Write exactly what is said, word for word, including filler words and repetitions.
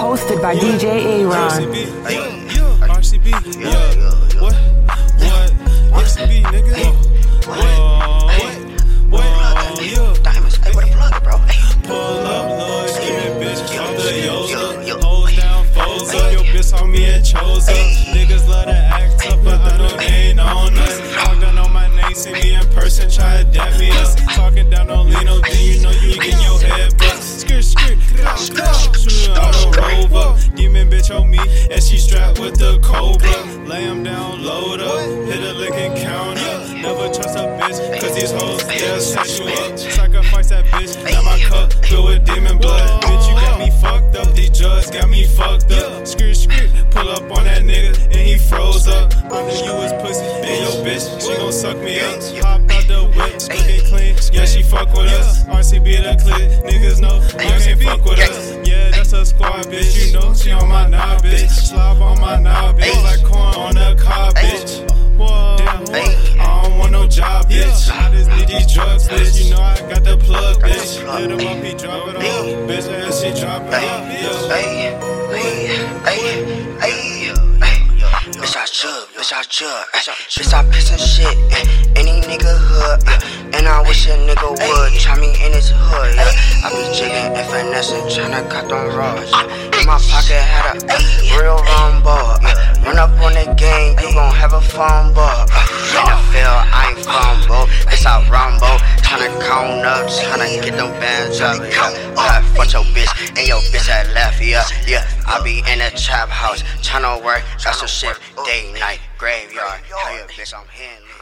hosted by D J Aaron. R C B, yeah, R C B, yeah, what, what, R C B, nigga, what, what, yeah. Diamonds, hey, where the plug at, bro? Pull up, Lord, give me bitch, off the yoga, hold down, foes up, your bitch on me and chose up. Niggas love to act tough, but I know they ain't on us. Talk down on my name, see me in person, try to dap me up. Talking down on Lino, then you know you get your head bust. Skirt, skirt, shooting on the rover. Demon bitch on me, and she strapped with the cobra. Lay him down, load up, hit a lick and count up. Never trust a bitch, cause these hoes, they'll set you up. Sacrifice that bitch, now my cup filled with demon blood. Bitch, you got me fucked up, these drugs got me fucked up. Skirt, skirt, pull up on that nigga, and he froze up. I knew you was pussy, and your bitch, she gon' suck me up. Hop out the whip, squeaking clean, yeah, she fuck with us. R C B the clip, niggas know, you can't fuck with us. Yeah, that's a squad, bitch, you know, she on my knob, bitch. Slob on my knob, bitch, like corn on a cob, bitch. Whoa, damn, I don't want no job, bitch. I just need these drugs, bitch, you know I got the plug, bitch. Hit him up, he drop it off, bitch, and she drop it off, yeah. Hey, hey, hey, hey. Bitch, I chug, bitch, I chug, bitch, I piss and shit, any nigga hood, and I wish a nigga would try me in his hood, yeah. I be jigging and finessing, tryna cut them rods, in my pocket had a real rumble, yeah. Run up on the game, you gon' have a fumble, in the field, I ain't fumble, bitch, I rumble, tryna count up, tryna get them bands up, yeah. I fuck your bitch, and your bitch that left, yeah, yeah. I be in the trap house, tryna work, got some shit, day, night, graveyard, tell your bitch I'm handling.